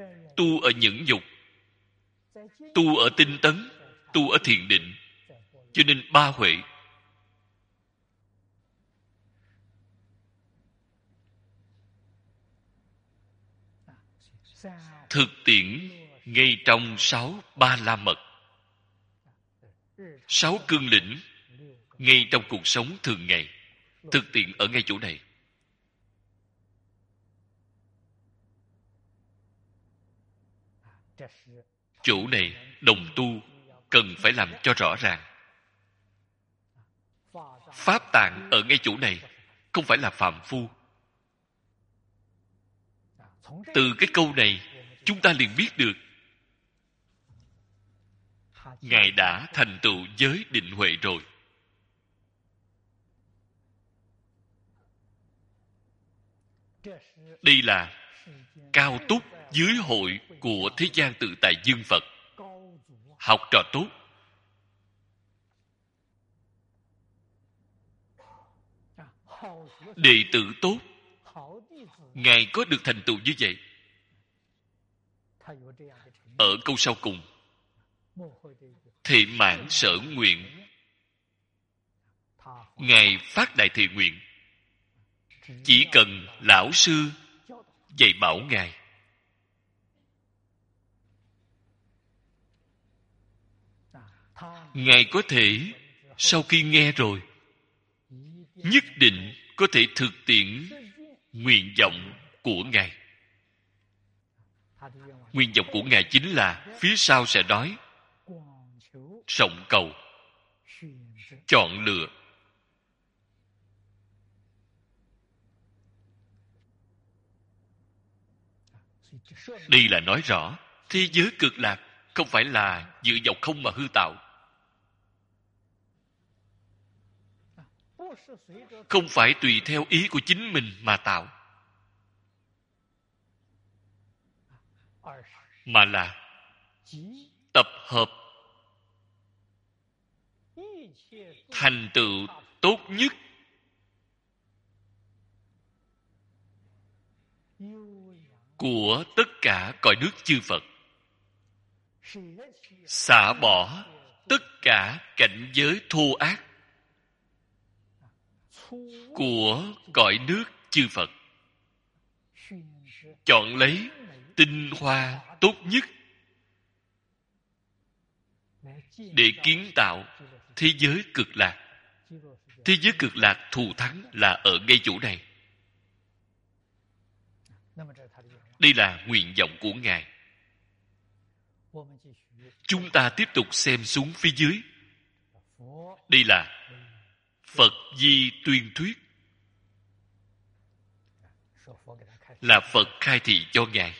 tu ở nhẫn nhục, tu ở tinh tấn, tu ở thiền định. Cho nên ba huệ. Thực tiễn ngay trong 6 ba la mật, 6 cương lĩnh, ngay trong cuộc sống thường ngày, thực tiễn ở ngay chỗ này. Chỗ này đồng tu cần phải làm cho rõ ràng. Pháp tạng ở ngay chỗ này, không phải là phàm phu. Từ cái câu này chúng ta liền biết được Ngài đã thành tựu giới định huệ rồi. Đây là cao túc dưới hội của thế gian tự tại dương Phật. Học trò tốt. Đệ tử tốt. Ngài có được thành tựu như vậy. Ở câu sau cùng, thệ mãn sở nguyện, Ngài phát đại thệ nguyện. Chỉ cần lão sư dạy bảo Ngài, Ngài có thể sau khi nghe rồi nhất định có thể thực tiễn nguyện vọng của Ngài. Nguyện vọng của Ngài chính là phía sau sẽ nói rộng cầu, chọn lựa. Đây là nói rõ thế giới cực lạc không phải là dựa vào không mà hư tạo, không phải tùy theo ý của chính mình mà tạo, mà là tập hợp thành tựu tốt nhất của tất cả cõi nước chư Phật, xả bỏ tất cả cảnh giới thô ác của cõi nước chư Phật, chọn lấy tinh hoa tốt nhất để kiến tạo thế giới cực lạc. Thế giới cực lạc thù thắng là ở ngay chỗ này. Đây là nguyện vọng của Ngài. Chúng ta tiếp tục xem xuống phía dưới. Đây là Phật Di tuyên thuyết, là Phật khai thị cho Ngài.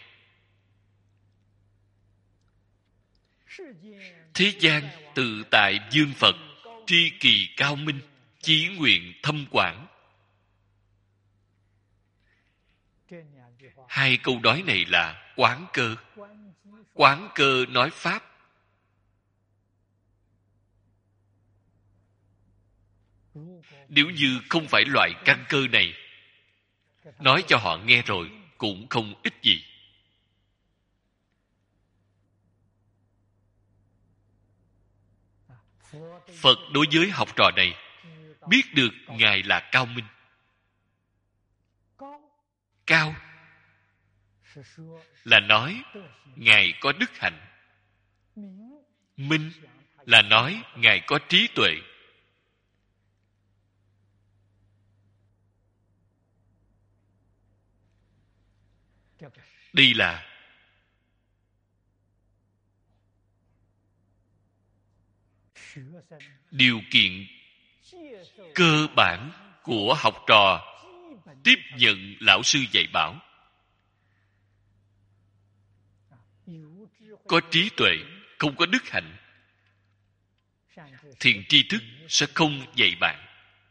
Thế gian tự tại dương Phật, tri kỳ cao minh, chí nguyện thâm quảng. Hai câu nói này là quán cơ. Quán cơ nói Pháp. Nếu như không phải loại căn cơ này, nói cho họ nghe rồi cũng không ích gì. Phật đối với học trò này biết được Ngài là cao minh. Cao là nói Ngài có đức hạnh. Minh là nói Ngài có trí tuệ. Đây là điều kiện cơ bản của học trò tiếp nhận lão sư dạy bảo. Có trí tuệ, không có đức hạnh, thiện tri thức sẽ không dạy bạn.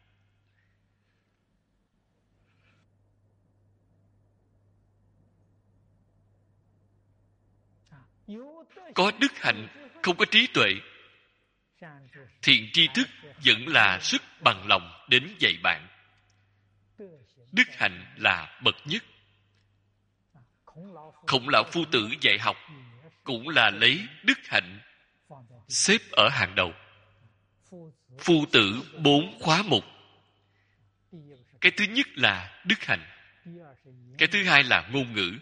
Có đức hạnh, không có trí tuệ, thiện tri thức vẫn là sức bằng lòng đến dạy bạn. Đức hạnh là bậc nhất. Khổng lão phu tử dạy học cũng là lấy đức hạnh xếp ở hàng đầu. Phu tử 4 khóa mục. Cái thứ nhất là đức hạnh, cái thứ hai là ngôn ngữ.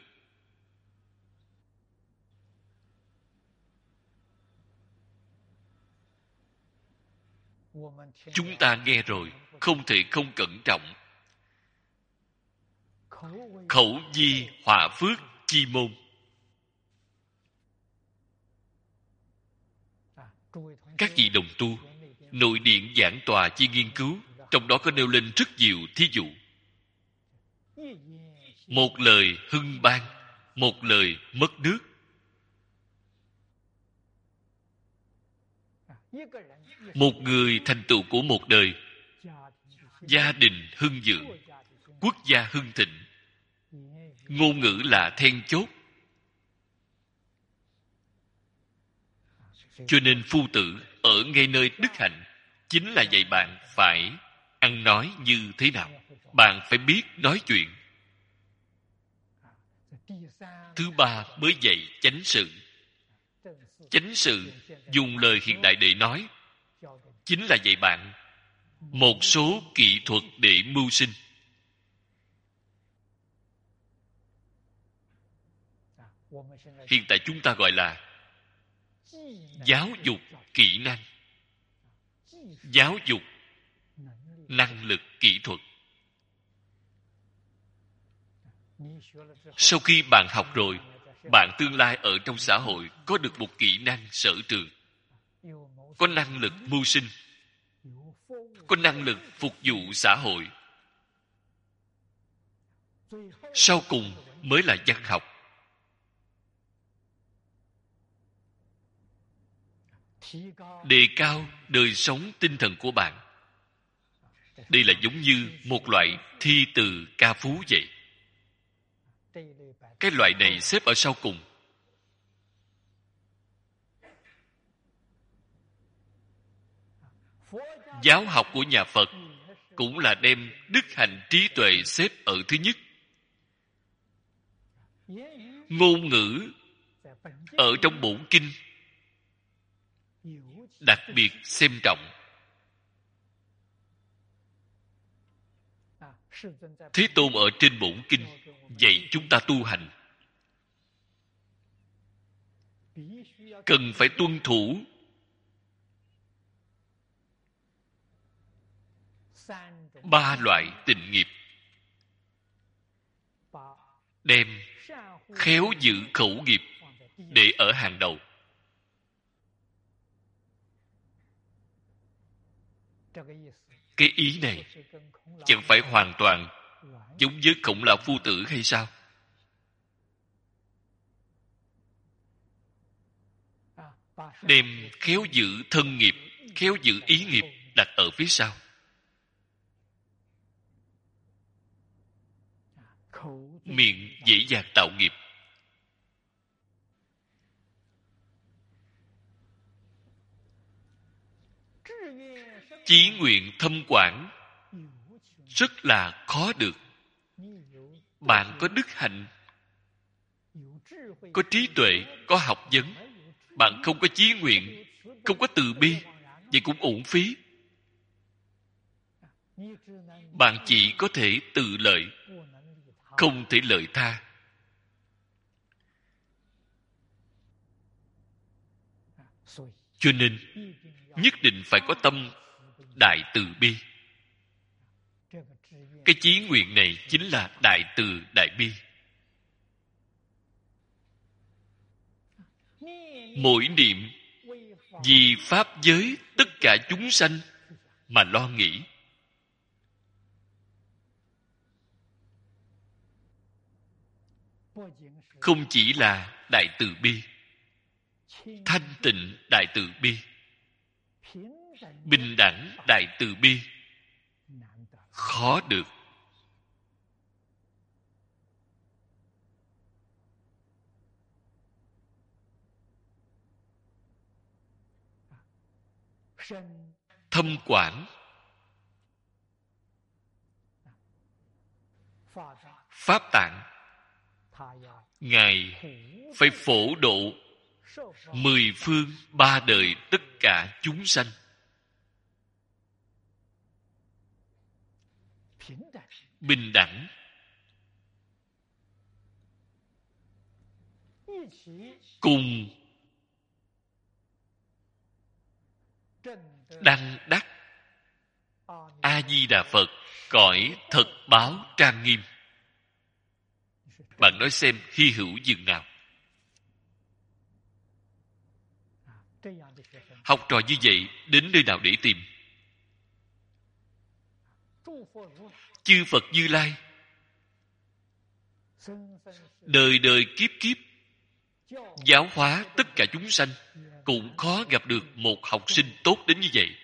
Chúng ta nghe rồi không thể không cẩn trọng. Khẩu di họa phước chi môn. Các vị đồng tu, nội điện giảng tòa chi nghiên cứu, trong đó có nêu lên rất nhiều thí dụ. Một lời hưng bang, một lời mất nước. Một người thành tựu của một đời, gia đình hưng vượng, quốc gia hưng thịnh. Ngôn ngữ là then chốt. Cho nên phu tử ở ngay nơi đức hạnh chính là dạy bạn phải ăn nói như thế nào. Bạn phải biết nói chuyện. Thứ ba mới dạy chánh sự. Chánh sự dùng lời hiện đại để nói chính là dạy bạn một số kỹ thuật để mưu sinh. Hiện tại chúng ta gọi là giáo dục kỹ năng, giáo dục năng lực kỹ thuật. Sau khi bạn học rồi, bạn tương lai ở trong xã hội có được một kỹ năng sở trường, có năng lực mưu sinh, có năng lực phục vụ xã hội. Sau cùng mới là văn học. Đề cao đời sống tinh thần của bạn. Đây là giống như một loại thi từ ca phú vậy. Cái loại này xếp ở sau cùng. Giáo học của nhà Phật cũng là đem đức hạnh trí tuệ xếp ở thứ nhất. Ngôn ngữ ở trong bổn kinh đặc biệt xem trọng. Thế Tôn ở trên bổn kinh dạy chúng ta tu hành, cần phải tuân thủ ba loại tịnh nghiệp, đem khéo giữ khẩu nghiệp để ở hàng đầu. Cái ý này chẳng phải hoàn toàn giống với Khổng lão phu tử hay sao? Đem khéo giữ thân nghiệp, khéo giữ ý nghiệp đặt ở phía sau. Miệng dễ dàng tạo nghiệp. Chí nguyện thâm quản rất là khó được. Bạn có đức hạnh, có trí tuệ, có học vấn, bạn không có chí nguyện, không có từ bi, vậy cũng uổng phí. Bạn chỉ có thể tự lợi, không thể lợi tha. Cho nên nhất định phải có tâm đại từ bi. Cái chí nguyện này chính là đại từ đại bi. Mỗi niệm vì pháp giới tất cả chúng sanh mà lo nghĩ. Không chỉ là đại từ bi, thanh tịnh đại từ bi, bình đẳng đại từ bi, khó được. Thâm quản, pháp tạng, Ngài phải phổ độ 10 phương 3 đời tất cả chúng sanh. Bình đẳng, cùng đăng đắc A Di Đà Phật cõi thật báo trang nghiêm. Bạn nói xem hy hữu dường nào? Học trò như vậy đến nơi nào để tìm? Chư Phật Như Lai đời đời kiếp kiếp giáo hóa tất cả chúng sanh, cũng khó gặp được một học sinh tốt đến như vậy.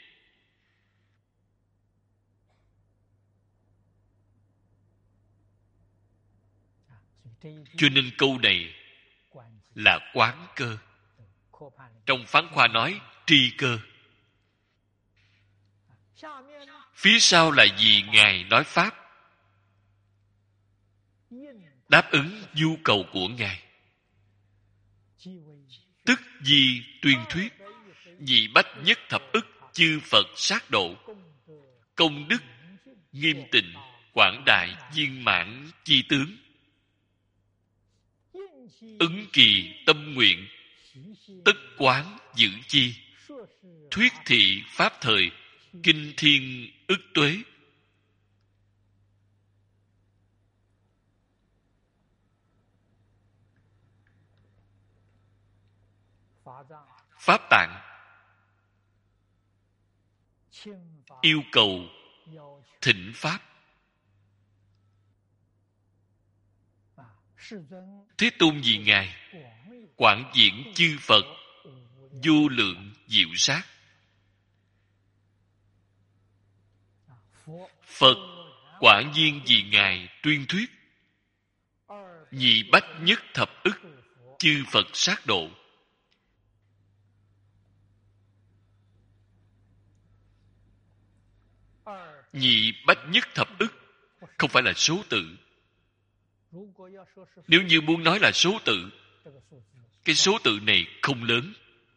Cho nên câu này là quán cơ. Trong Phán Khoa nói tri cơ. Phía sau là gì? Ngài nói Pháp, đáp ứng nhu cầu của Ngài. Tức di tuyên thuyết, nhị bách nhất thập ức chư Phật sát độ, công đức nghiêm tịnh quảng đại viên mãn chi tướng, ứng kỳ tâm nguyện, tất quán giữ chi, thuyết thị pháp thời, kinh thiên ức tuế. Pháp tạng yêu cầu thỉnh Pháp. Thế Tôn vì Ngài quảng diễn chư Phật vô lượng diệu sát. Phật quả nhiên vì Ngài tuyên thuyết nhị bách nhất thập ức chư Phật sát độ. Nhị bách nhất thập ức không phải là số tự. Nếu như muốn nói là số tự, cái số tự này không lớn.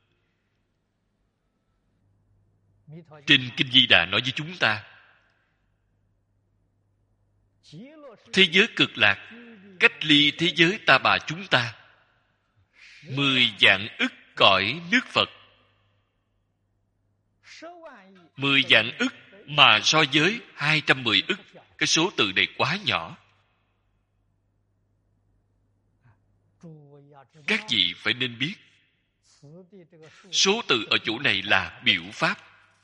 Trên Kinh Di Đà nói với chúng ta, thế giới cực lạc cách ly thế giới ta bà chúng ta 10 vạn ức cõi nước Phật. 10 vạn ức mà so với 210 ức, cái số tự này quá nhỏ. Các vị phải nên biết, số tự ở chỗ này là biểu pháp.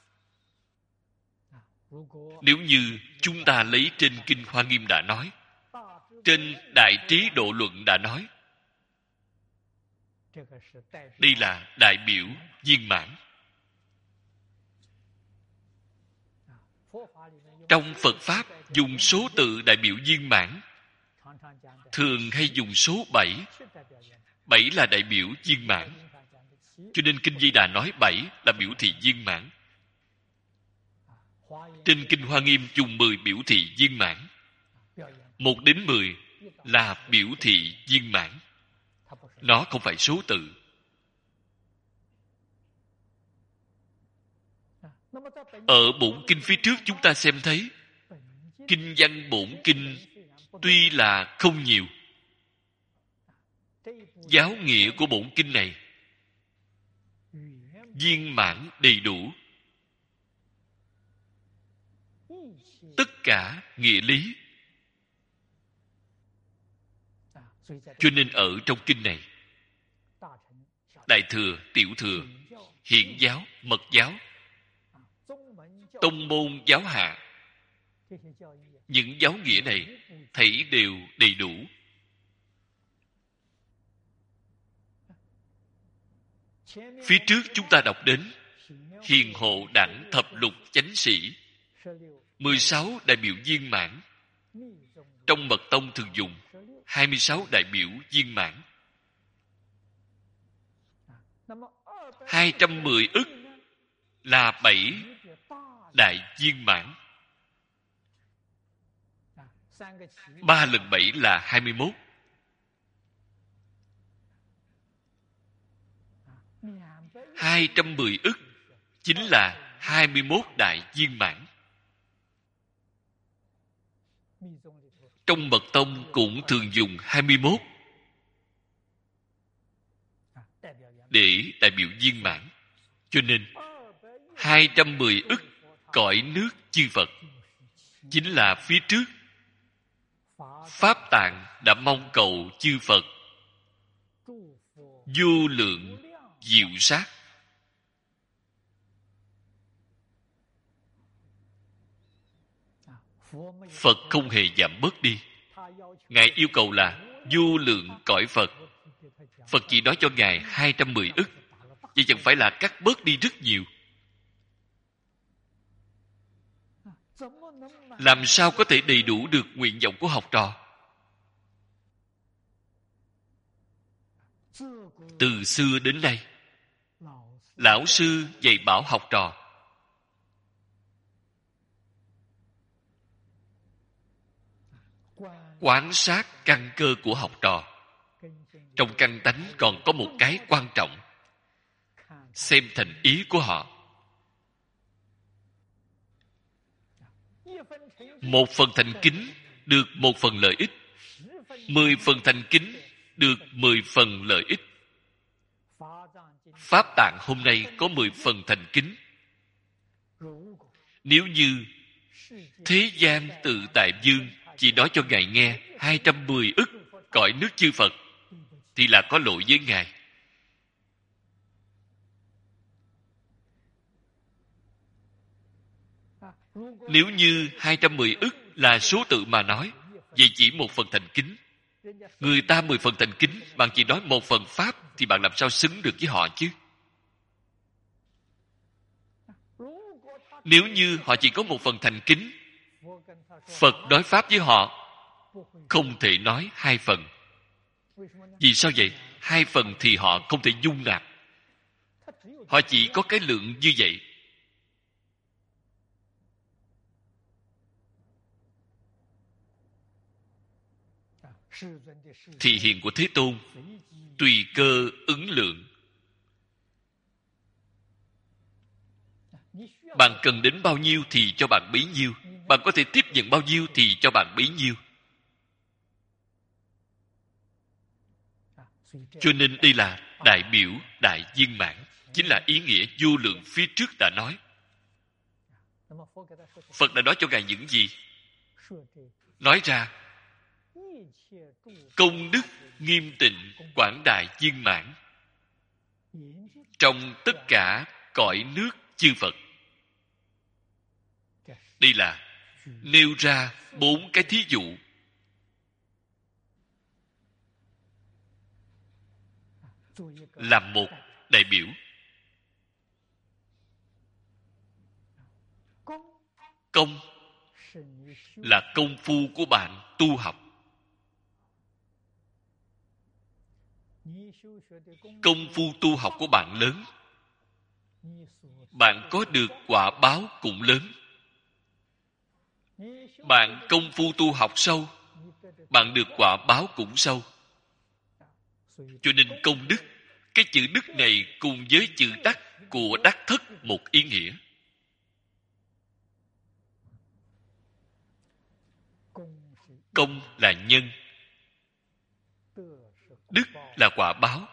Nếu như chúng ta lấy trên Kinh Hoa Nghiêm đã nói, trên Đại Trí Độ Luận đã nói, đây là đại biểu viên mãn. Trong Phật Pháp dùng số tự đại biểu viên mãn, thường hay dùng số 7. 7 là đại biểu viên mãn. Cho nên Kinh Di Đà nói 7 là biểu thị viên mãn. Trên Kinh Hoa Nghiêm dùng 10 biểu thị viên mãn. 1 đến 10 là biểu thị viên mãn. Nó không phải số tự. Ở bổn kinh phía trước chúng ta xem thấy, kinh văn bổn kinh tuy là không nhiều, giáo nghĩa của bổn kinh này viên mãn đầy đủ. Tất cả nghĩa lý. Cho nên ở trong kinh này, Đại Thừa, Tiểu Thừa, Hiện giáo, Mật giáo, tông môn giáo hạ, những giáo nghĩa này thảy đều đầy đủ. Phía trước chúng ta đọc đến hiền hộ đẳng thập lục chánh sĩ, 16 đại biểu viên mãn. Trong Mật tông thường dùng 26 đại biểu viên mãn. 210 ức là 7 đại viên mãn. 3 lần 7 là 21. 210 ức chính là 21 đại viên mãn. Trong Mật Tông cũng thường dùng 21 để đại biểu viên mãn. Cho nên 210 ức cõi nước chư Phật chính là phía trước Pháp Tạng đã mong cầu chư Phật vô lượng diệu sát. Phật không hề giảm bớt đi. Ngài yêu cầu là vô lượng cõi Phật. Phật chỉ nói cho Ngài 210 ức. Vậy chẳng phải là cắt bớt đi rất nhiều. Làm sao có thể đầy đủ được nguyện vọng của học trò? Từ xưa đến nay, lão sư dạy bảo học trò quán sát căn cơ của học trò. Trong căn tánh còn có một cái quan trọng, xem thành ý của họ. 1 phần thành kính được 1 phần lợi ích, 10 phần thành kính được 10 phần lợi ích. Pháp Tạng hôm nay có 10 phần thành kính. Nếu như thế gian tự tại dương chỉ nói cho Ngài nghe 210 ức cõi nước chư Phật, thì là có lỗi với Ngài. Nếu như 210 ức là số tự mà nói, vậy chỉ 1 phần thành kính. Người ta 10 phần thành kính, bạn chỉ nói 1 phần Pháp, thì bạn làm sao xứng được với họ chứ? Nếu như họ chỉ có 1 phần thành kính, Phật nói Pháp với họ không thể nói 2 phần. Vì sao vậy? 2 phần thì họ không thể dung nạp. Họ chỉ có cái lượng như vậy. Thị hiện của Thế Tôn tùy cơ ứng lượng. Bạn cần đến bao nhiêu thì cho bạn bấy nhiêu. Bạn có thể tiếp nhận bao nhiêu thì cho bạn bấy nhiêu. Cho nên đây là đại biểu đại viên mãn, chính là ý nghĩa vô lượng phía trước đã nói. Phật đã nói cho Ngài những gì? Nói ra công đức nghiêm tịnh quảng đại viên mãn trong tất cả cõi nước chư Phật. Đây là nêu ra 4 cái thí dụ. Làm một đại biểu. Công là công phu của bạn tu học. Công phu tu học của bạn lớn, bạn có được quả báo cũng lớn. Bạn công phu tu học sâu, bạn được quả báo cũng sâu. Cho nên công đức, cái chữ đức này cùng với chữ đắc của đắc thất một ý nghĩa. Công là nhân, đức là quả báo.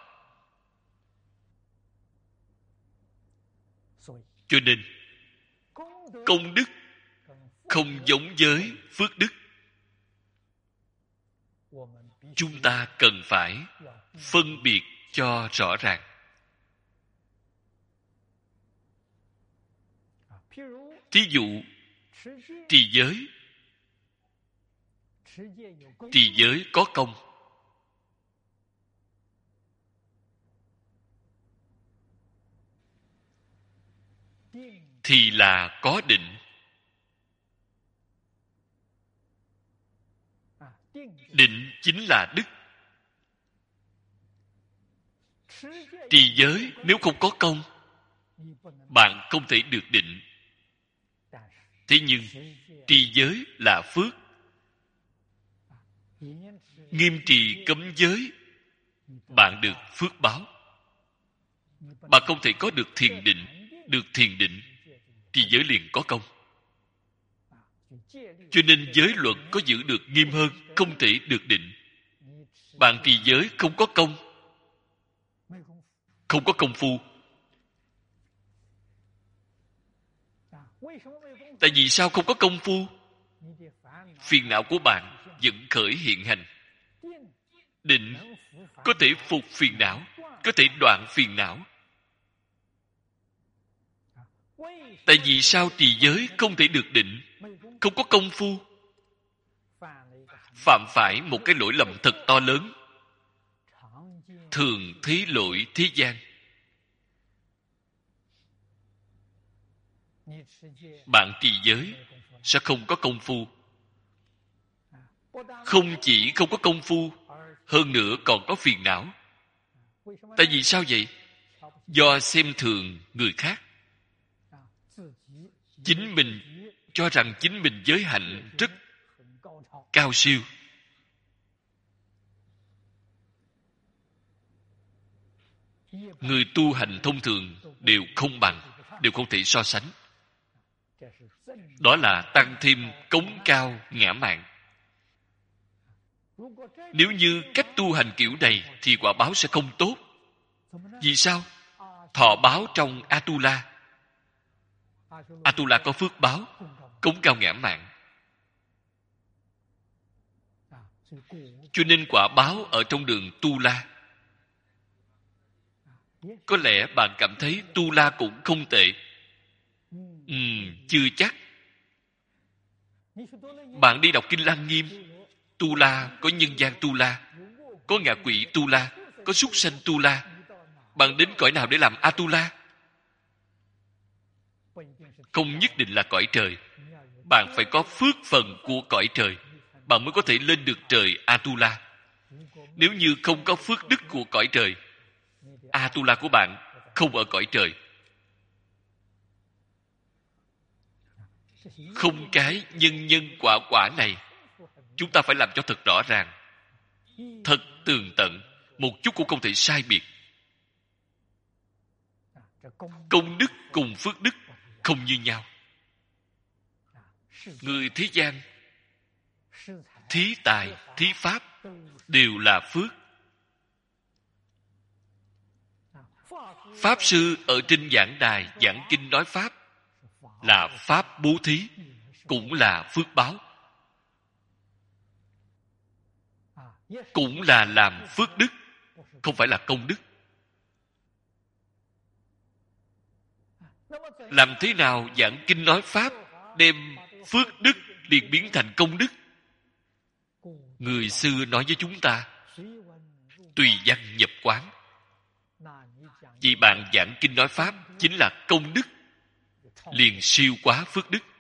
Cho nên công đức không giống với phước đức. Chúng ta cần phải phân biệt cho rõ ràng. Thí dụ trì giới. Trì giới có công. Thì là có định. Định chính là đức. Trì giới nếu không có công, bạn không thể được định. Thế nhưng trì giới là phước. Nghiêm trì cấm giới, bạn được phước báo. bạn không thể có được thiền định. Được thiền định thì giới liền có công. Cho nên giới luật có giữ được nghiêm hơn, không thể được định. Bạn trì giới không có công, không có công phu. Tại vì sao không có công phu? Phiền não của bạn vẫn khởi hiện hành. Định có thể phục phiền não, có thể đoạn phiền não. Tại vì sao trì giới không thể được định? Không có công phu. Phạm phải một cái lỗi lầm thật to lớn. Thường thấy lỗi thế gian. Bạn trì giới sẽ không có công phu. Không chỉ không có công phu, hơn nữa còn có phiền não. Tại vì sao vậy? Do xem thường người khác. Chính mình cho rằng chính mình giới hạnh rất cao siêu. Người tu hành thông thường đều không bằng, đều không thể so sánh. Đó là tăng thêm cống cao ngã mạn. Nếu như cách tu hành kiểu này thì quả báo sẽ không tốt. Vì sao? Thọ báo trong Atula. Atula có phước báo, cống cao ngã mạn. Cho nên quả báo ở trong đường Tu La. Có lẽ bạn cảm thấy Tu La cũng không tệ. Chưa chắc. Bạn đi đọc Kinh Lăng Nghiêm, Tu La có nhân gian Tu La, có ngạ quỷ Tu La, có súc sanh Tu La. Bạn đến cõi nào để làm Atula? Không nhất định là cõi trời. Bạn phải có phước phần của cõi trời, bạn mới có thể lên được trời Atula. Nếu như không có phước đức của cõi trời, Atula của bạn không ở cõi trời. Không cái nhân nhân quả quả này, chúng ta phải làm cho thật rõ ràng, thật tường tận, một chút cũng không thể sai biệt. Công đức cùng phước đức không như nhau. Người thế gian, thí tài, thí pháp đều là phước. Pháp sư ở trên giảng đài giảng kinh nói pháp là pháp bố thí, cũng là phước báo, cũng là làm phước đức, không phải là công đức. Làm thế nào giảng kinh nói pháp đem phước đức liền biến thành công đức? Người xưa nói với chúng ta, tùy văn nhập quán. Vì bạn giảng kinh nói pháp chính là công đức, liền siêu quá phước đức.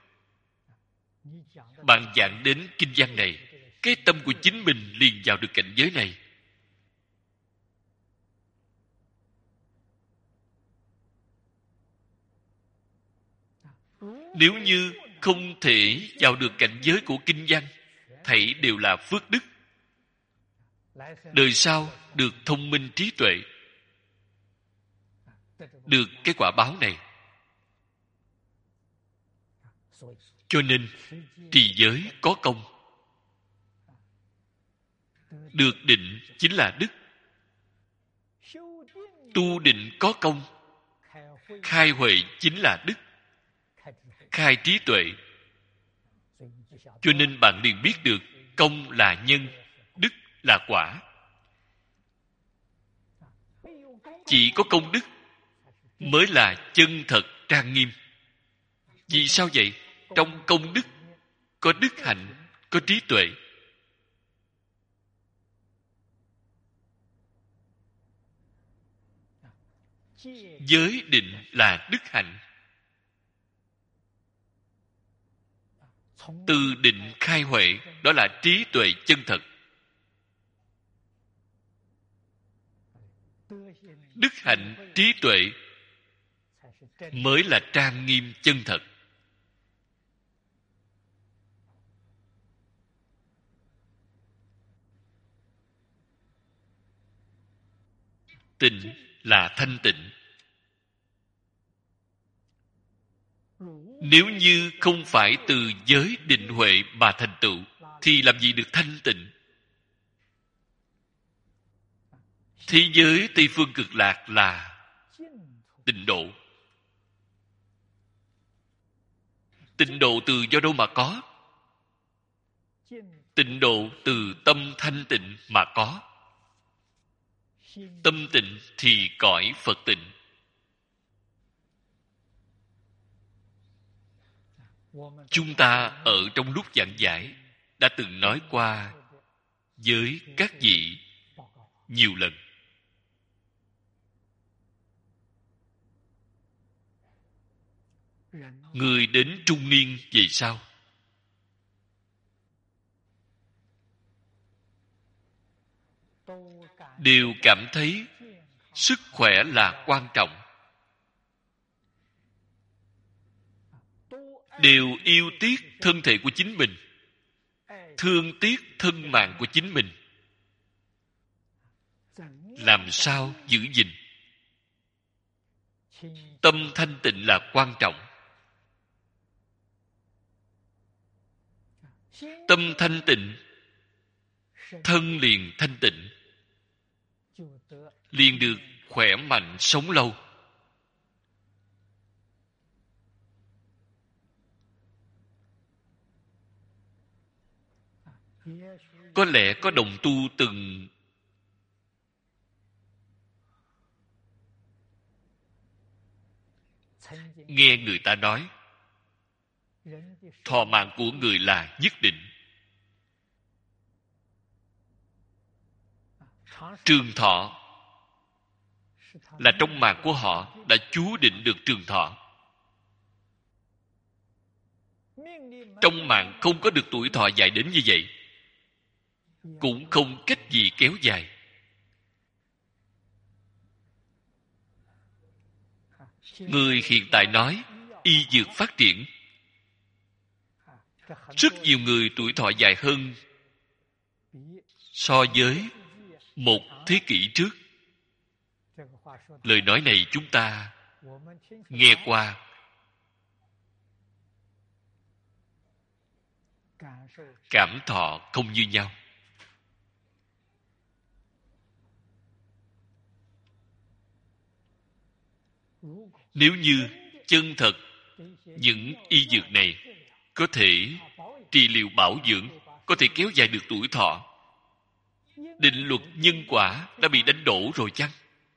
Bạn giảng đến kinh văn này, cái tâm của chính mình liền vào được cảnh giới này. Nếu như không thể vào được cảnh giới của kinh văn, thảy đều là phước đức. Đời sau được thông minh trí tuệ, được cái quả báo này. Cho nên trì giới có công, được định chính là đức. Tu định có công, khai huệ chính là đức, khai trí tuệ. Cho nên bạn liền biết được công là nhân, đức là quả. Chỉ có công đức mới là chân thật trang nghiêm. Vì sao vậy? Trong công đức có đức hạnh, có trí tuệ. Giới định là đức hạnh. Từ định khai huệ, đó là trí tuệ chân thật. Đức hạnh, trí tuệ mới là trang nghiêm chân thật. Tịnh là thanh tịnh, Nếu như không phải từ giới định huệ mà thành tựu, thì làm gì được thanh tịnh? Thế giới Tây Phương Cực Lạc là tịnh độ. Tịnh độ từ do đâu mà có? Tịnh độ từ tâm thanh tịnh mà có. Tâm tịnh thì cõi Phật tịnh. Chúng ta ở trong lúc giảng giải đã từng nói qua với các vị nhiều lần. Người đến trung niên về sau đều cảm thấy sức khỏe là quan trọng, đều yêu tiếc thân thể của chính mình, thương tiếc thân mạng của chính mình. Làm sao giữ gìn? Tâm thanh tịnh là quan trọng. Tâm thanh tịnh, thân liền thanh tịnh, liền được khỏe mạnh sống lâu. Có lẽ có đồng tu từng nghe người ta nói thọ mạng của người là nhất định. Trường thọ là trong mạng của họ đã chú định được trường thọ. Trong mạng không có được tuổi thọ dài đến như vậy, cũng không cách gì kéo dài. Người hiện tại nói y dược phát triển, rất nhiều người tuổi thọ dài hơn so với một thế kỷ trước. Lời nói này chúng ta nghe qua, cảm thọ không như nhau. Nếu như chân thật những y dược này có thể trị liệu bảo dưỡng, có thể kéo dài được tuổi thọ, định luật nhân quả đã bị đánh đổ rồi chăng?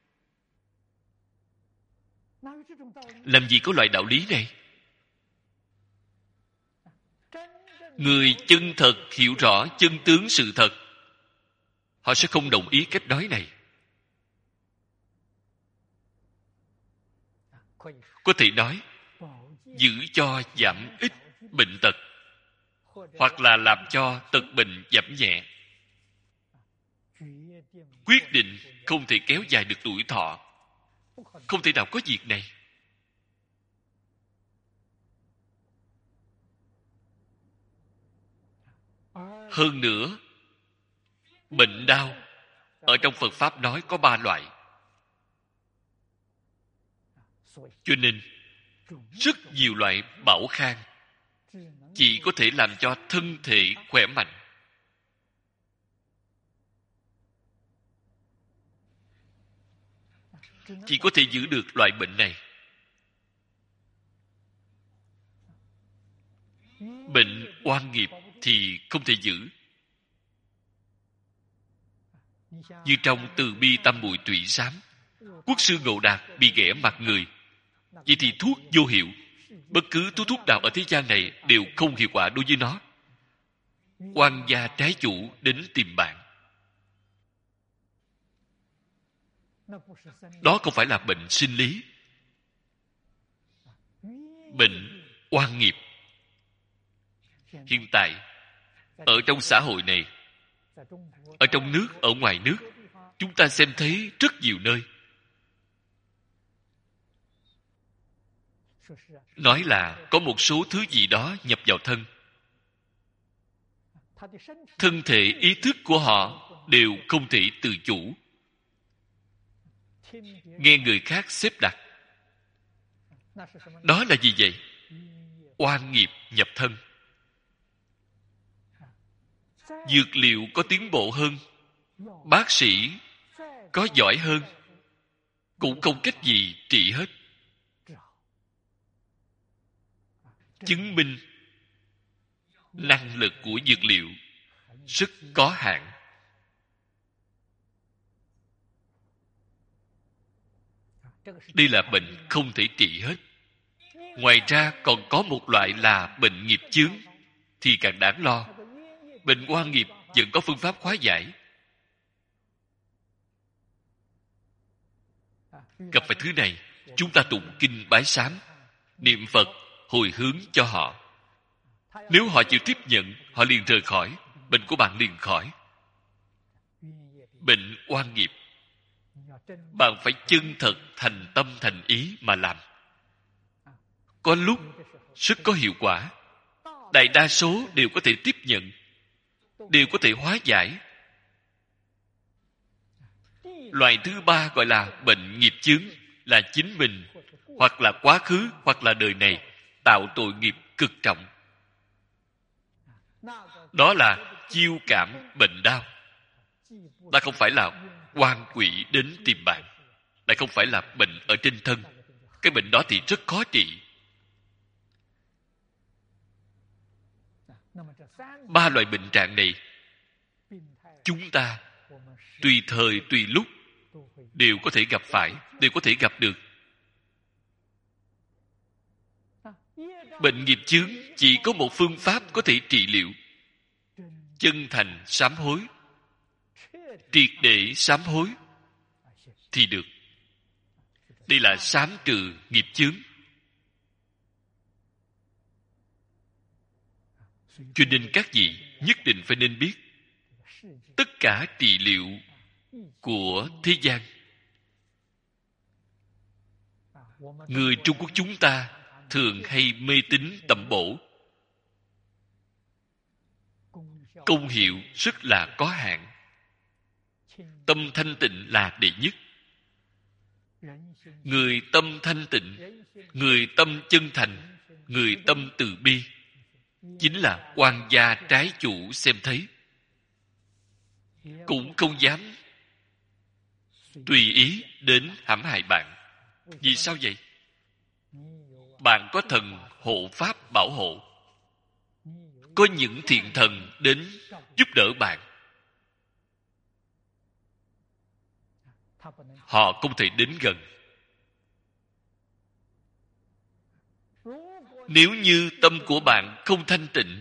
Làm gì có loại đạo lý này? Người chân thật hiểu rõ chân tướng sự thật, họ sẽ không đồng ý cách nói này. Có thể nói giữ cho giảm ít bệnh tật, hoặc là làm cho tật bệnh giảm nhẹ. Quyết định không thể kéo dài được tuổi thọ. Không thể nào có việc này. Hơn nữa, bệnh đau ở trong Phật Pháp nói có 3 loại. Cho nên rất nhiều loại bảo khang chỉ có thể làm cho thân thể khỏe mạnh. Chỉ có thể giữ được loại bệnh này. Bệnh oan nghiệp thì không thể giữ. Như trong Từ Bi Tam Muội Tụy Sám, Quốc sư Ngộ Đạt bị ghẻ mặt người. Vậy thì thuốc vô hiệu. Bất cứ thuốc nào ở thế gian này đều không hiệu quả đối với nó. Quan gia trái chủ đến tìm bạn. Đó không phải là bệnh sinh lý. Bệnh oan nghiệp. Hiện tại, ở trong xã hội này, ở trong nước, ở ngoài nước, chúng ta xem thấy rất nhiều nơi. Nói là có một số thứ gì đó nhập vào thân. Thân thể ý thức của họ đều không thể tự chủ. Nghe người khác xếp đặt. Đó là gì vậy? oan nghiệp nhập thân. Dược liệu có tiến bộ hơn, bác sĩ có giỏi hơn, cũng không cách gì trị hết. Chứng minh năng lực của dược liệu rất có hạn. Đây là bệnh không thể trị hết. Ngoài ra còn có một loại là bệnh nghiệp chướng, thì càng đáng lo. Bệnh oan nghiệp vẫn có phương pháp hóa giải. Gặp phải thứ này, chúng ta tụng kinh bái sám, niệm Phật, hồi hướng cho họ. Nếu họ chịu tiếp nhận, họ liền rời khỏi, bệnh của bạn liền khỏi. Bệnh oan nghiệp, bạn phải chân thật, thành tâm, thành ý mà làm. Có lúc rất có hiệu quả. Đại đa số đều có thể tiếp nhận, đều có thể hóa giải. Loại thứ ba gọi là bệnh nghiệp chướng, là chính mình hoặc là quá khứ hoặc là đời này tạo tội nghiệp cực trọng. Đó là chiêu cảm bệnh đau. Đó không phải là oan quỷ đến tìm bạn, đây không phải là bệnh ở trên thân. Cái bệnh đó thì rất khó trị. Ba loại bệnh trạng này, chúng ta tùy thời tùy lúc đều có thể gặp phải, đều có thể gặp được. Bệnh nghiệp chướng chỉ có một phương pháp có thể trị liệu: chân thành sám hối, triệt để sám hối thì được. Đây là sám trừ nghiệp chướng. Cho nên các vị nhất định phải nên biết, tất cả trị liệu của thế gian, người Trung Quốc chúng ta thường hay mê tín tẩm bổ, công hiệu rất là có hạn. Tâm thanh tịnh là đệ nhất. Người tâm thanh tịnh, người tâm chân thành, người tâm từ bi, chính là quan gia trái chủ xem thấy, cũng không dám tùy ý đến hãm hại bạn. Vì sao vậy? Bạn có thần hộ pháp bảo hộ, có những thiện thần đến giúp đỡ bạn. Họ không thể đến gần. Nếu như tâm của bạn không thanh tịnh,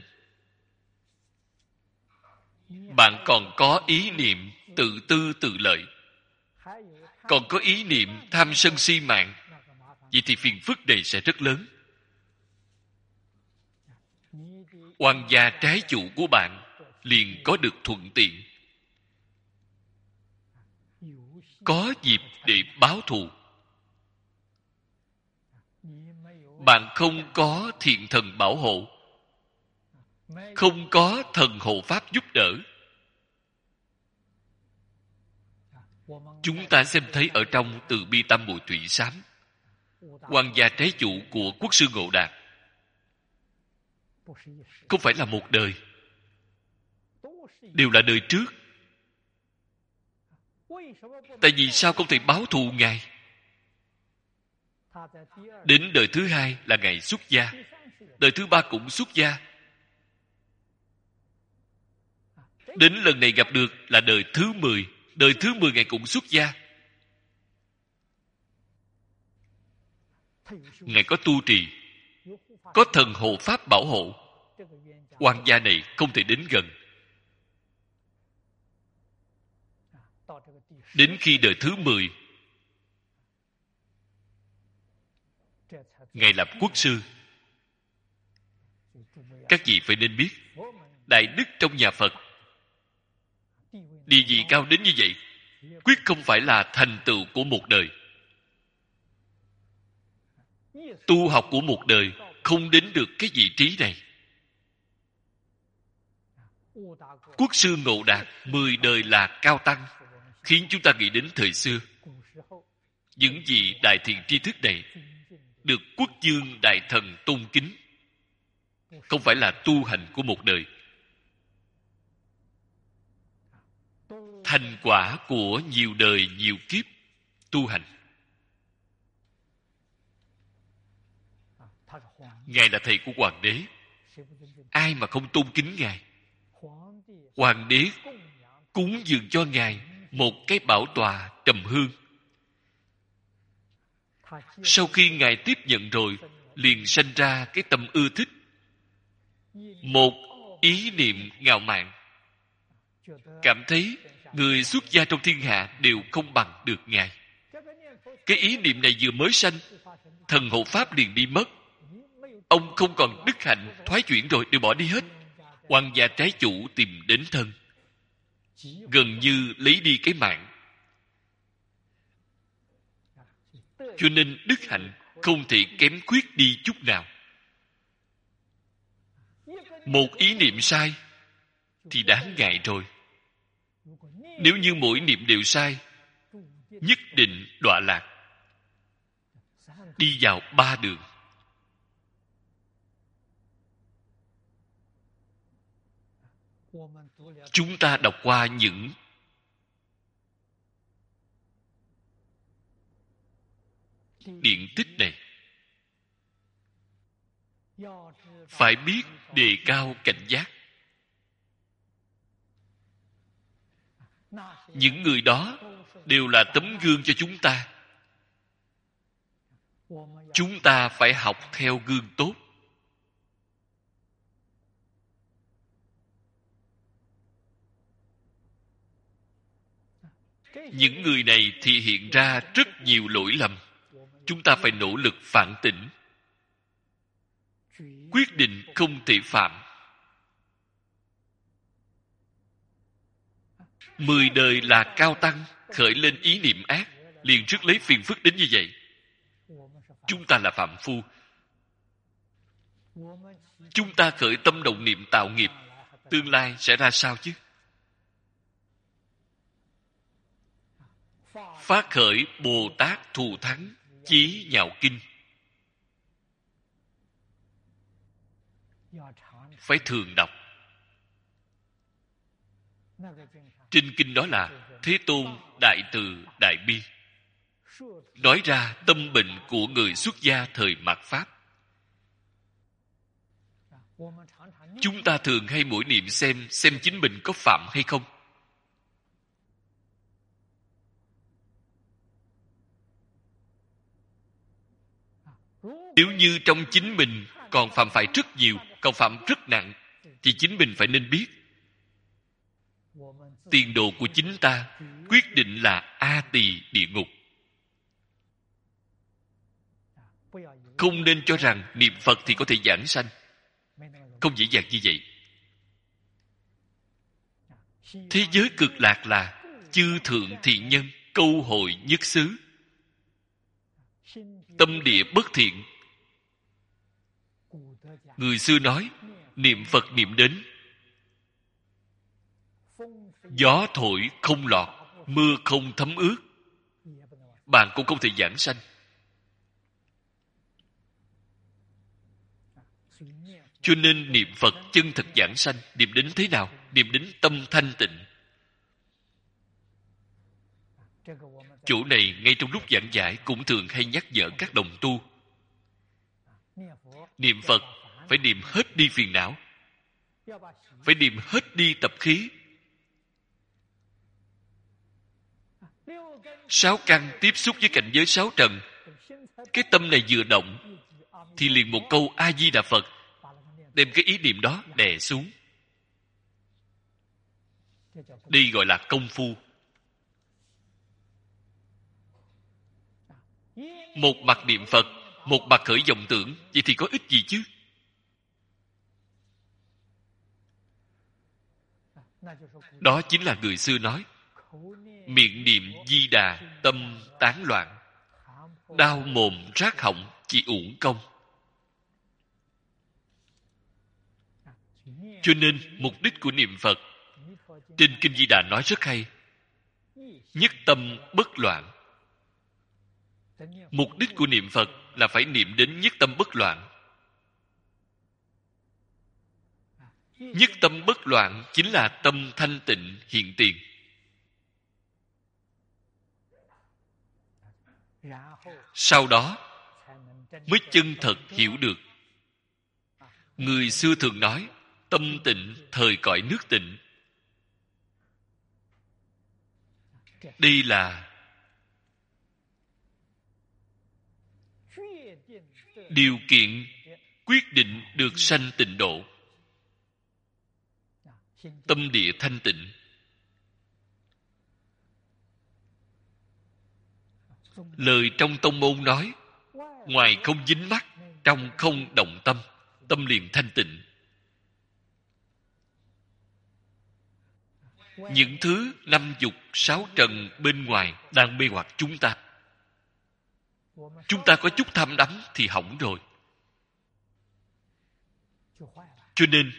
bạn còn có ý niệm tự tư tự lợi, còn có ý niệm tham sân si mạng, vậy thì phiền phức này sẽ rất lớn. Oan gia trái chủ của bạn liền có được thuận tiện, có dịp để báo thù. Bạn không có thiện thần bảo hộ, không có thần hộ pháp giúp đỡ. Chúng ta xem thấy ở trong Từ Bi Tam Muội Thủy Sám, quan gia trái chủ của Quốc sư Ngộ Đạt không phải là một đời, đều là đời trước. Tại vì sao không thể báo thù Ngài? Đến đời thứ hai là Ngài xuất gia, đời thứ ba cũng xuất gia, đến lần này gặp được là đời thứ 10, đời thứ 10 Ngài cũng xuất gia. Ngài có tu trì, có thần hộ pháp bảo hộ, quan gia này không thể đến gần. Đến khi đời thứ 10, Ngài làm quốc sư. Các vị phải nên biết, đại đức trong nhà Phật, địa vị cao đến như vậy, quyết không phải là thành tựu của một đời. Tu học của một đời không đến được cái vị trí này. Quốc sư Ngộ Đạt 10 đời là cao tăng, khiến chúng ta nghĩ đến thời xưa. Những gì đại thiện tri thức này được quốc vương đại thần tôn kính, không phải là tu hành của một đời. Thành quả của nhiều đời nhiều kiếp tu hành. Ngài là thầy của hoàng đế, ai mà không tôn kính Ngài? Hoàng đế cúng dường cho Ngài một cái bảo tọa trầm hương. Sau khi Ngài tiếp nhận rồi, liền sanh ra cái tâm ưa thích, một ý niệm ngạo mạn, cảm thấy người xuất gia trong thiên hạ đều không bằng được Ngài. Cái ý niệm này vừa mới sanh, thần hộ pháp liền đi mất. Ông không còn đức hạnh, thoái chuyển rồi, đều bỏ đi hết. Hoàng gia trái chủ tìm đến thân, gần như lấy đi cái mạng. Cho nên đức hạnh không thể kém khuyết đi chút nào. Một ý niệm sai thì đáng ngại rồi. Nếu như mỗi niệm đều sai, nhất định đọa lạc, đi vào 3 đường. Chúng ta đọc qua những điển tích này, phải biết đề cao cảnh giác. Những người đó đều là tấm gương cho chúng ta. Chúng ta phải học theo gương tốt. Những người này thì hiện ra rất nhiều lỗi lầm. Chúng ta phải nỗ lực phản tỉnh, quyết định không thể phạm. 10 đời là cao tăng khởi lên ý niệm ác, liền rước lấy phiền phức đến như vậy. Chúng ta là phạm phu. Chúng ta khởi tâm động niệm tạo nghiệp, tương lai sẽ ra sao chứ? Phát khởi Bồ Tát Thù Thắng Chí Nhạo Kinh, phải thường đọc. Trên kinh đó là Thế Tôn Đại Từ Đại Bi, nói ra tâm bệnh của người xuất gia thời mạt Pháp. Chúng ta thường hay mỗi niệm xem chính mình có phạm hay không. Nếu như trong chính mình còn phạm phải rất nhiều, còn phạm rất nặng, thì chính mình phải nên biết tiền đồ của chính ta quyết định là A Tỳ địa ngục. Không nên cho rằng niệm Phật thì có thể giảng sanh. Không dễ dàng như vậy. Thế giới cực lạc là chư thượng thiện nhân câu hội nhất xứ. Tâm địa bất thiện. Người xưa nói, niệm Phật niệm đến gió thổi không lọt, mưa không thấm ướt, bạn cũng không thể giảng sanh. Cho nên niệm Phật chân thật giảng sanh, niệm đến thế nào? Niệm đến tâm thanh tịnh. Chỗ này ngay trong lúc giảng giải cũng thường hay nhắc nhở các đồng tu. Niệm Phật phải niệm hết đi phiền não, phải niệm hết đi tập khí. 6 căn tiếp xúc với cảnh giới 6 trần, cái tâm này vừa động thì liền một câu A Di Đà Phật, đem cái ý niệm đó đè xuống. Đây gọi là công phu. Một mặt niệm Phật, một mặt khởi vọng tưởng, vậy thì có ích gì chứ? Đó chính là người xưa nói, miệng niệm Di Đà tâm tán loạn, đau mồm rát họng chỉ uổng công. Cho nên mục đích của niệm Phật trên Kinh Di Đà nói rất hay. Nhất tâm bất loạn, Mục đích của niệm Phật là phải niệm đến nhất tâm bất loạn. Nhất tâm bất loạn chính là tâm thanh tịnh hiện tiền. Sau đó mới chân thật hiểu được. Người xưa thường nói tâm tịnh thời cõi nước tịnh. Đây là điều kiện quyết định được sanh tịnh độ. Tâm địa thanh tịnh. Lời trong tông môn nói, ngoài không dính mắc, trong không động tâm, tâm liền thanh tịnh. Những thứ năm dục sáu trần bên ngoài đang mê hoặc chúng ta. Chúng ta có chút tham đắm thì hỏng rồi. Cho nên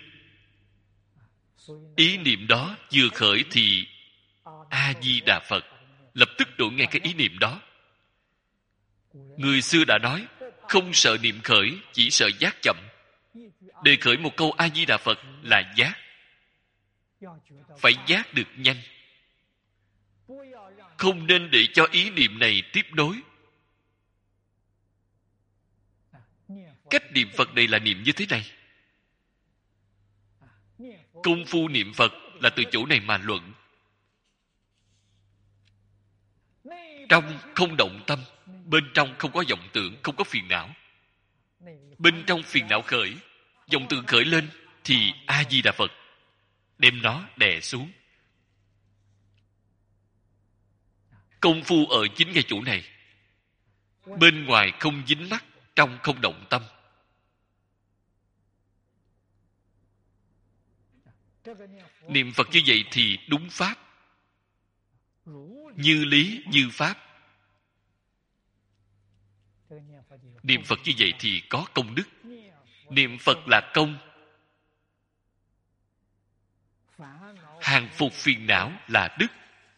ý niệm đó vừa khởi thì A-di-đà Phật, lập tức đổi ngay cái ý niệm đó. Người xưa đã nói, không sợ niệm khởi, chỉ sợ giác chậm. Đề khởi một câu A-di-đà Phật là giác. Phải giác được nhanh. Không nên để cho ý niệm này tiếp nối. Cách niệm Phật này là niệm như thế này. Công phu niệm Phật là từ chỗ này mà luận. Trong không động tâm, bên trong không có vọng tưởng, không có phiền não. Bên trong phiền não khởi, vọng tưởng khởi lên thì A-di-đà Phật đem nó đè xuống. Công phu ở chính ngay chỗ này. Bên ngoài không dính mắc, trong không động tâm. Niệm Phật như vậy thì đúng pháp. Như lý như pháp. Niệm Phật như vậy thì có công đức. Niệm Phật là công. Hàng phục phiền não là đức.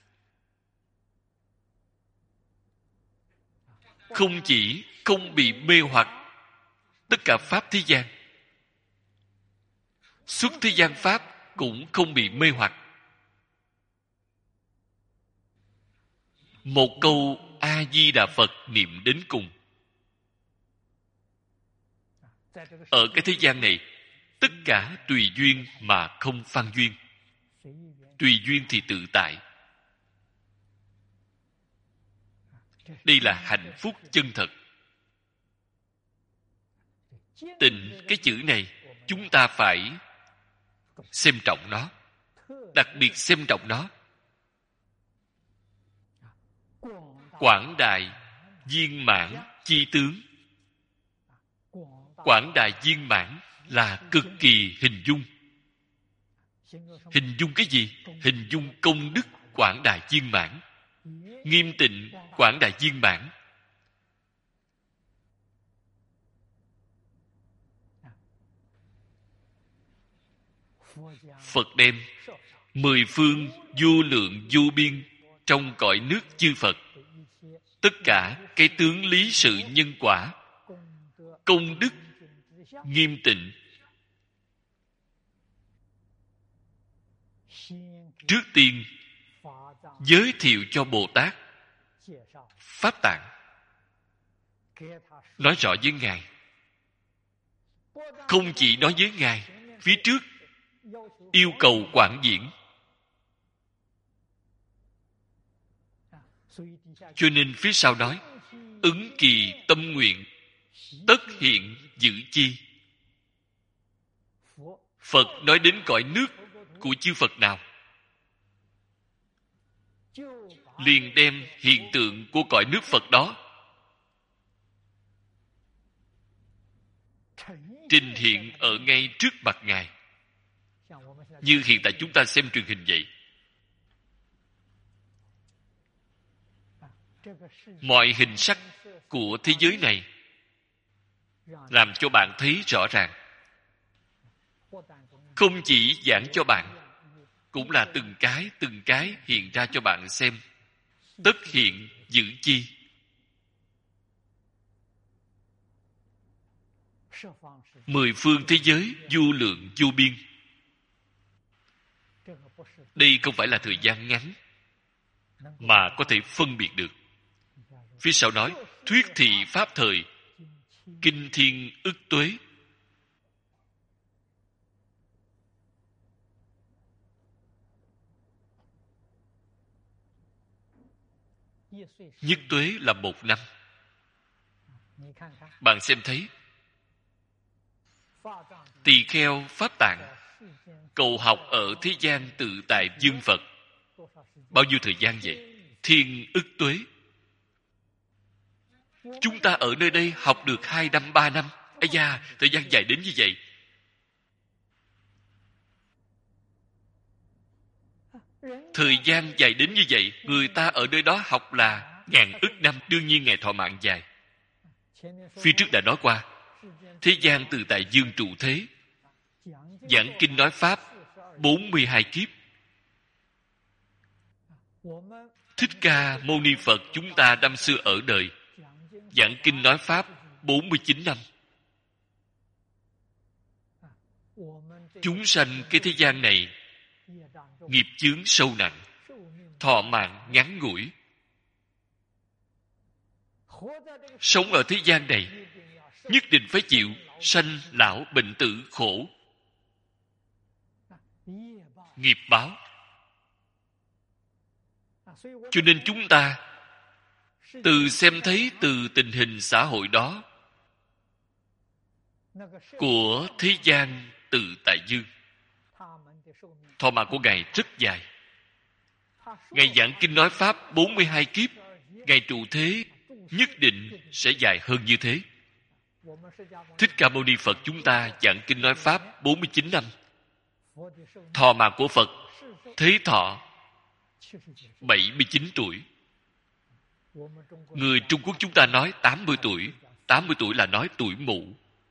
Không chỉ không bị mê hoặc tất cả pháp thế gian, xuất thế gian pháp cũng không bị mê hoặc. Một câu A-di-đà Phật niệm đến cùng. Ở cái thế gian này, tất cả tùy duyên mà không phan duyên. Tùy duyên thì tự tại. Đây là hạnh phúc chân thật. Tịnh, cái chữ này chúng ta phải xem trọng nó. Đặc biệt xem trọng nó. Quảng đại viên mãn chi tướng. Quảng đại viên mãn là cực kỳ hình dung. Hình dung cái gì? Hình dung công đức quảng đại viên mãn. Nghiêm tịnh quảng đại viên mãn. Phật đem 10 phương vô lượng vô biên trong cõi nước chư Phật, tất cả cái tướng lý sự nhân quả, công đức, nghiêm tịnh, trước tiên giới thiệu cho Bồ Tát Pháp Tạng, nói rõ với Ngài. Không chỉ nói với Ngài, phía trước yêu cầu quảng diễn. Cho nên phía sau nói, ứng kỳ tâm nguyện, tất hiện giữ chi. Phật nói đến cõi nước của chư Phật nào, liền đem hiện tượng của cõi nước Phật đó trình hiện ở ngay trước mặt Ngài. Như hiện tại chúng ta xem truyền hình vậy. Mọi hình sắc của thế giới này làm cho bạn thấy rõ ràng. Không chỉ giảng cho bạn, cũng là từng cái hiện ra cho bạn xem. Tất hiện giữ chi. 10 phương thế giới vô lượng vô biên. Đây không phải là thời gian ngắn mà có thể phân biệt được. Phía sau nói, thuyết thị pháp thời, kinh thiên ức tuế. Nhất tuế là 1 năm. Bạn xem thấy, tỳ kheo Pháp Tạng cầu học ở thế gian tự tại dương Phật bao nhiêu thời gian vậy? Thiên ức tuế. Chúng ta ở nơi đây học được 2 năm, 3 năm. Ây da, thời gian dài đến như vậy. Thời gian dài đến như vậy, người ta ở nơi đó học là ngàn ức năm. Đương nhiên Ngài thọ mạng dài. Phía trước đã nói qua, thế gian tự tại dương trụ thế, giảng kinh nói Pháp 42 kiếp. Thích Ca Mâu Ni Phật chúng ta năm xưa ở đời, giảng kinh nói Pháp 49 năm. Chúng sanh cái thế gian này, nghiệp chướng sâu nặng, thọ mạng ngắn ngủi. Sống ở thế gian này, nhất định phải chịu sanh lão bệnh tử khổ. Nghiệp báo. Cho nên chúng ta từ xem thấy từ tình hình xã hội đó của thế gian tự tại dương, thọ mạng của Ngài rất dài. Ngài giảng kinh nói Pháp 42 kiếp, Ngài trụ thế nhất định sẽ dài hơn như thế. Thích Ca Mâu Ni Phật chúng ta giảng kinh nói Pháp 49 năm. Thọ mạng của Phật thế thọ 79 tuổi. Người Trung Quốc chúng ta nói 80 tuổi. 80 tuổi là nói tuổi mụ.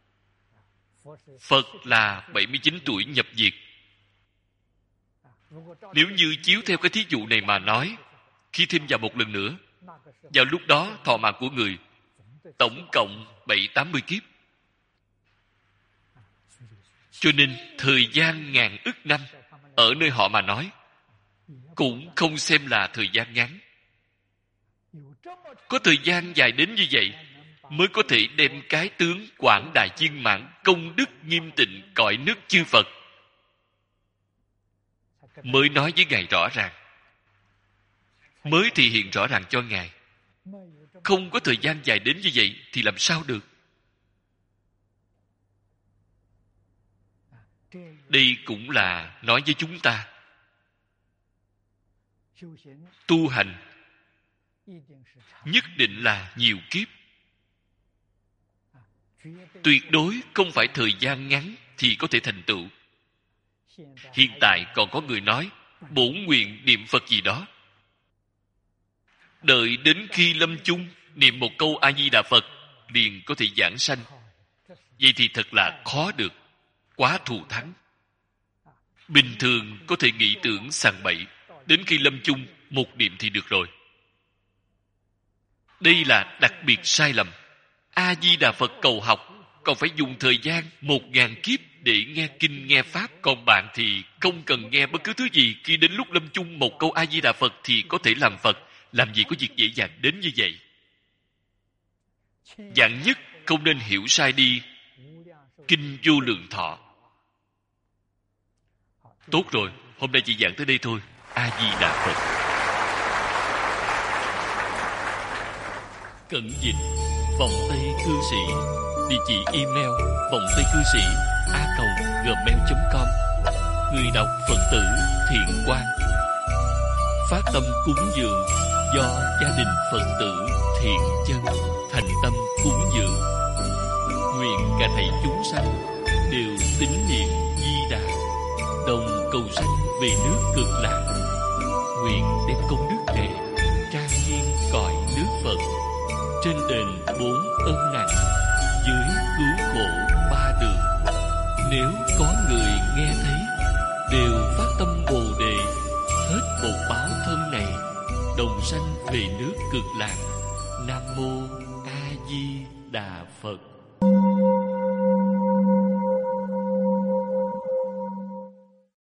Phật là 79 tuổi nhập diệt. Nếu như chiếu theo cái thí dụ này mà nói, khi thêm vào một lần nữa, vào lúc đó thọ mạng của người tổng cộng 70-80 kiếp. Cho nên thời gian ngàn ức năm ở nơi họ mà nói cũng không xem là thời gian ngắn. Có thời gian dài đến như vậy mới có thể đem cái tướng quảng đại viên mãn công đức nghiêm tịnh cõi nước chư Phật mới nói với Ngài rõ ràng, mới thể hiện rõ ràng cho Ngài. Không có thời gian dài đến như vậy thì làm sao được? Đây cũng là nói với chúng ta, tu hành nhất định là nhiều kiếp. Tuyệt đối không phải thời gian ngắn thì có thể thành tựu. Hiện tại còn có người nói bổn nguyện niệm Phật gì đó, đợi đến khi lâm chung niệm một câu A Di Đà Phật liền có thể giảng sanh. Vậy thì thật là khó được, quá thù thắng. Bình thường có thể nghĩ tưởng sàng bậy, đến khi lâm chung một niệm thì được rồi. Đây là đặc biệt sai lầm. A Di Đà Phật cầu học còn phải dùng thời gian 1000 kiếp để nghe kinh nghe pháp. Còn bạn thì không cần nghe bất cứ thứ gì, khi đến lúc lâm chung một câu A Di Đà Phật thì có thể làm Phật. Làm gì có việc dễ dàng đến như vậy. Dạng nhất không nên hiểu sai đi kinh Vô Lượng Thọ. Tốt rồi, hôm nay chỉ giảng tới đây thôi. A Di Đà Phật. Cẩn dịch Vọng Tây Cư Sĩ. Địa chỉ email vongtaycư sĩ@gmail.com. Người đọc Phật tử Thiện Quang. Phát tâm cúng dường do gia đình Phật tử Thiện Chân thành tâm cúng dường. Nguyện cả thảy chúng sanh đều tín niệm Di Đà, đồng cầu sanh về nước Cực Lạc. Nguyện đem công đức này trang nghiêm cõi nước Phật, trên đền 4 ân nặng, dưới cứu khổ 3 đường. Nếu có người nghe thấy đều phát tâm Bồ Đề, hết bột báo thân này, đồng sanh về nước Cực Lạc. Nam mô A Di Đà Phật.